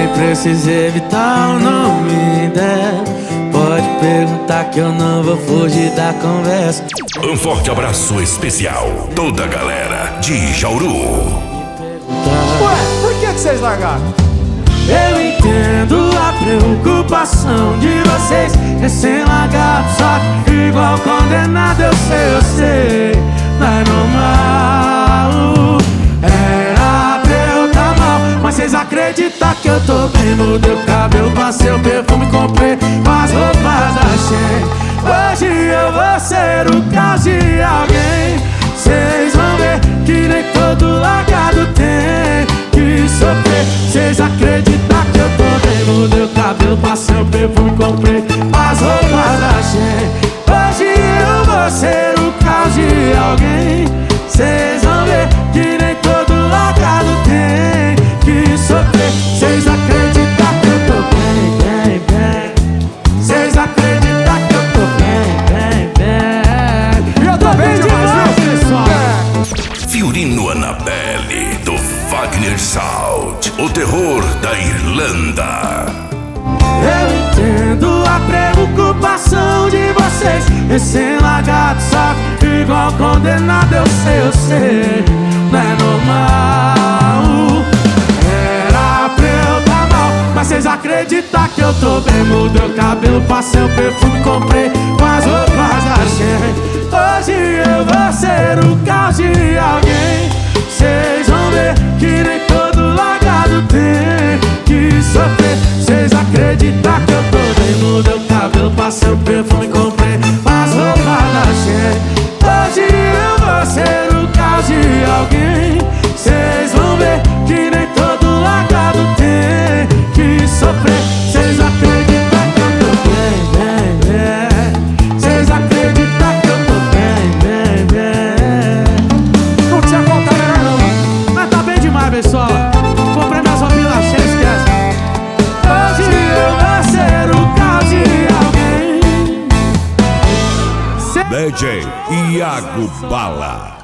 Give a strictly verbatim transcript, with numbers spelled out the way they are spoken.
nem precisa evitar o nome dela. Pode perguntar que eu não vou fugir da conversa. Um forte abraço especial, toda a galera de Jauru. Ué, por que que vocês largaram? Eu entendo a preocupação de vocês, recém-largado, só que igual condenado. Eu sei, eu sei, não é normal. Era pra eu tá mal, mas vocês acreditam que eu tô bem? Mudei o cabelo, passei o perfume, comprei as roupas da Shein. Hoje eu vou ser o caos de alguém. Vocês vão ver que nem todo largado tem que sofrer. Vocês acreditam que eu tô bem? Mudei o cabelo, passei o perfume, comprei as roupas da Shein. Hoje eu vou ser o caos de alguém. Vocês vão ver que nem todo largado tem que sofrer. Vocês acreditam que eu tô bem, bem, bem. Vocês acreditam que eu tô bem, bem, bem. Eu tô bem demais, pessoal. Fiorino Annabelle, do Wagner Salt, o terror da Irlanda. Eu entendo a preocupação de vocês, recém-largado, só que igual condenado. Eu sei, eu sei, não é normal. Era pra eu tá mal, mas vocês acreditam que eu tô bem? Mudei o cabelo, passei o perfume, comprei as roupas da Shein. Hoje eu vou ser o caos de alguém. Vocês vão ver que nem todo largado tem que sofrer. Vocês acreditam que eu tô bem? Mudei o cabelo, passei o perfume, comprei as roupas da Shein. Hoje eu vou ser o caos de alguém. Vocês vão ver que nem todo largado tem que sofrer. Vocês acreditam que eu tô bem, bem, bem. Vocês acreditam que eu tô bem, bem, bem. Não tinha conta melhor não. Mas tá bem demais, pessoal. Comprei minhas roupinhas da Shein, esquece. Hoje eu vou ser o caos de alguém. D J Iago Bala.